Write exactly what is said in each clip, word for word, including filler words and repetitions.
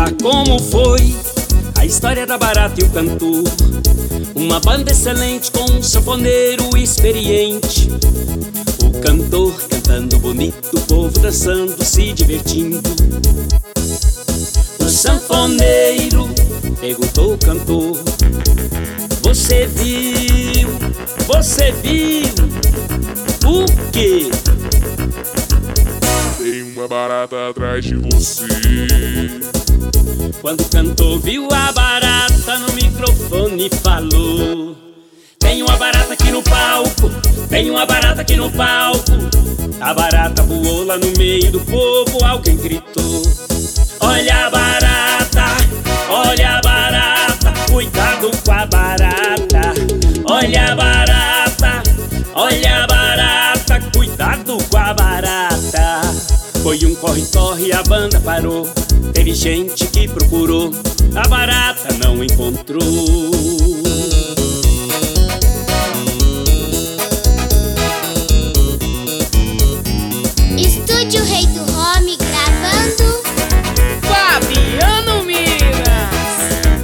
contar como foi a história da barata e o cantor. Uma banda excelente com um sanfoneiro experiente. O cantor cantando bonito, o povo dançando, se divertindo. O sanfoneiro perguntou ao cantor: Você viu, você viu o quê? Tem uma barata atrás de você. Quando o cantor viu a barata, no microfone falou: Tem uma barata aqui no palco, tem uma barata aqui no palco. A barata voou lá no meio do povo, alguém gritou: Olha a barata, olha a barata, cuidado com a barata. Olha a barata, olha a barata, cuidado com a barata. Foi um corre-corre, a banda parou. Teve gente que procurou, a barata não encontrou. Estúdio Rei do Home gravando Fabiano Minas.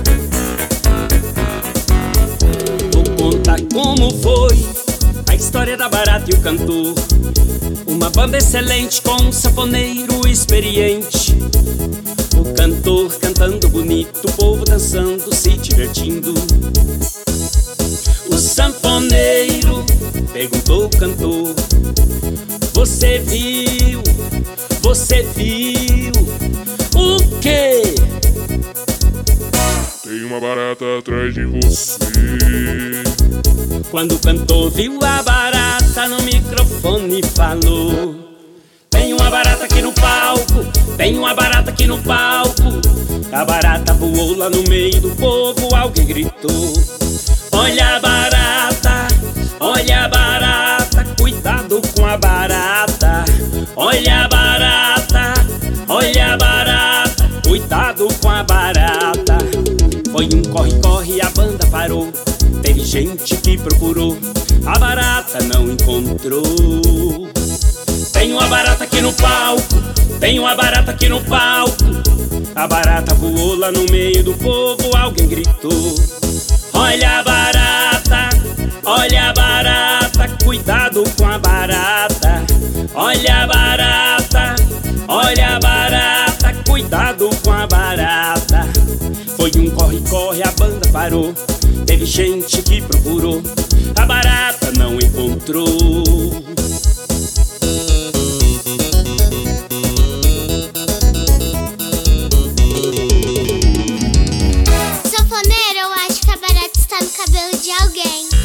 Vou contar como foi a história da barata e o cantor. Uma banda excelente com um sanfoneiro experiente. O cantor cantando bonito, o povo dançando, se divertindo. O sanfoneiro perguntou ao cantor: Você viu, você viu o quê? Tem uma barata atrás de você. Quando o cantor viu a barata, no microfone falou: Tem uma barata aqui no palco, tem uma barata aqui no palco. A barata voou lá no meio do povo, alguém gritou: Olha a barata, olha a barata, cuidado com a barata. Olha a barata, olha a barata, cuidado com a barata. Foi um corre-corre, a banda parou. Teve gente que procurou, a barata não encontrou. Tem uma barata aqui no palco, tem uma barata aqui no palco. A barata voou lá no meio do povo, alguém gritou: Olha a barata, olha a barata, cuidado com a barata. Olha a barata, olha a barata, cuidado com a barata. Foi um corre-corre, a banda parou. Teve gente que procurou, a barata não encontrou. sanfoneiro, eu acho que a barata está no cabelo de alguém.